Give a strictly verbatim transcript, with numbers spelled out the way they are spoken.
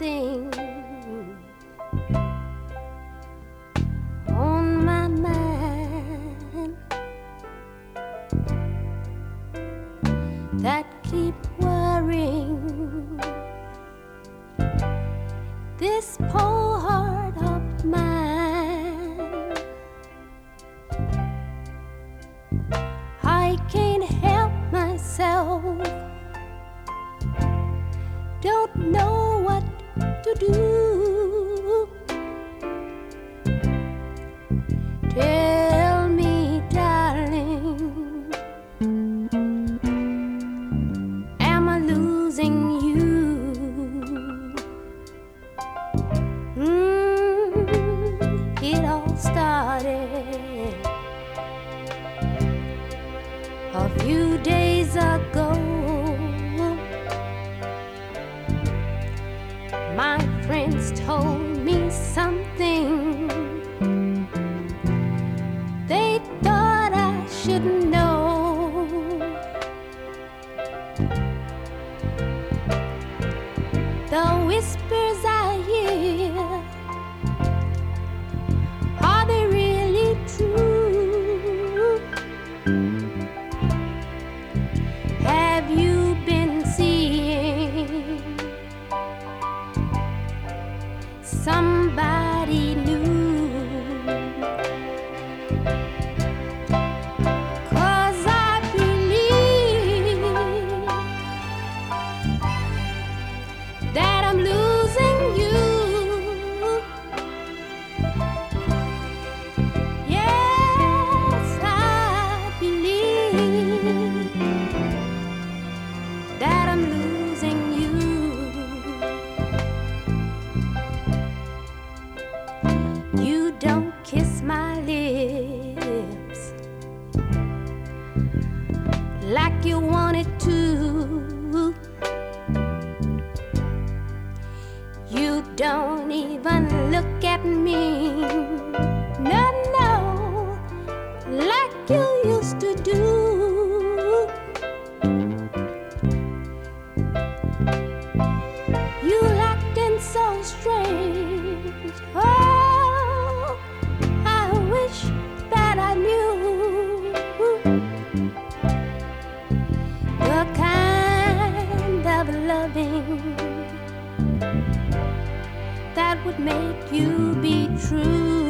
something on my mind that keep worrying this poor heart of mine. I can't help myself, don't know what to do. Tell me, darling, am I losing you? Mm, it all started a few days ago. My friends told me something they thought I should know. The whispers I hear, are they really true? Have you been seeing somebody new? 'Cause I believe that I'm losing you. Yes, I believe that I'm losing you. You don't kiss my lips like you wanted to. You don't even look at me, no, no, like you used to do. You acting so strange. Oh, I wish that I knew the kind of loving that would make you be true.